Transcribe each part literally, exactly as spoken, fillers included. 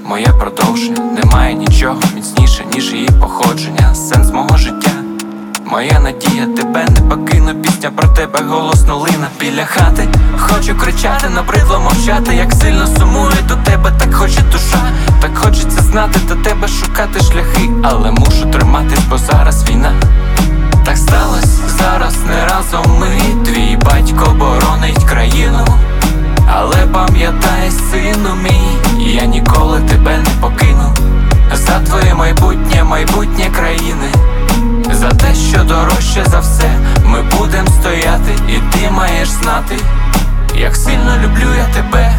моє продовження. Немає нічого міцніше, ніж її походження. Сенс мого життя, моя надія, тебе не покину. Пісня про тебе голосно лина біля хати. Хочу кричати, набридло мовчати. Як сильно сумую до тебе, так хоче душа. Так хочеться знати, до тебе шукати шляхи. Але мушу триматись, бо зараз війна. Так сталось, зараз не разом ми. Твій батько боронить країну. Але пам'ятай, сину мій, я ніколи тебе не покину. За твоє майбутнє, майбутнє країни. За те, що дорожче за все, ми будем стояти. І ти маєш знати, як сильно люблю я тебе.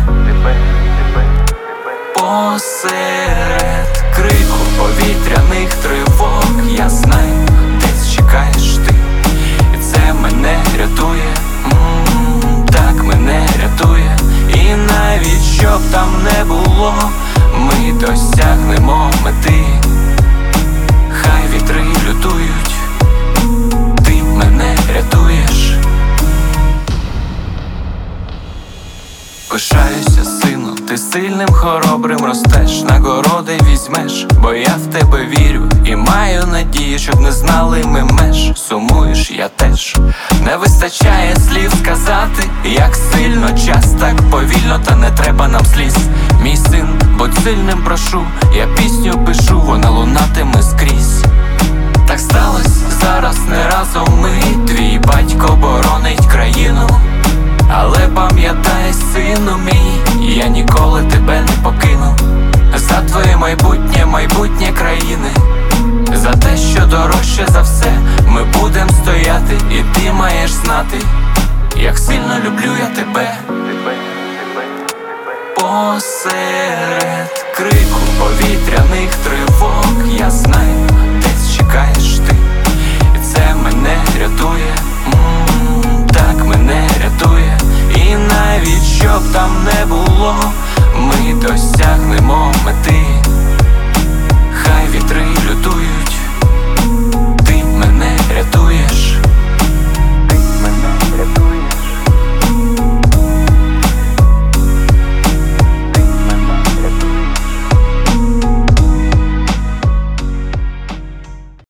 Посеред крику повітряних тривог я знаю, десь чекаєш ти. І це мене рятує, М-м, так мене рятує. І навіть щоб там не було, ми досягнемо мети. Хай вітри лютують, ти мене рятуєш. Пишаюся, сину, ти сильним, хоробрим ростеш. Нагороди візьмеш, бо я в тебе вірю. І маю надію, щоб не знали ми меж. Сумуєш, я теж. Не вистачає слів сказати, як сильно час так повільно, та не треба нам сліз. Мій син, будь сильним, прошу, я пісню пишу, вона лунатиме скрізь. Так сталось, зараз не разом ми. Твій батько боронить країну. Але пам'ятай, сину мій, я ніколи тебе не покину. За твоє майбутнє, майбутнє країни. За те, що дорожче за все, ми будем стояти. І ти маєш знати, як сильно люблю я тебе. Посеред крику повітряних тривог я знаю, десь чекаєш ти. І це мене рятує, М-м,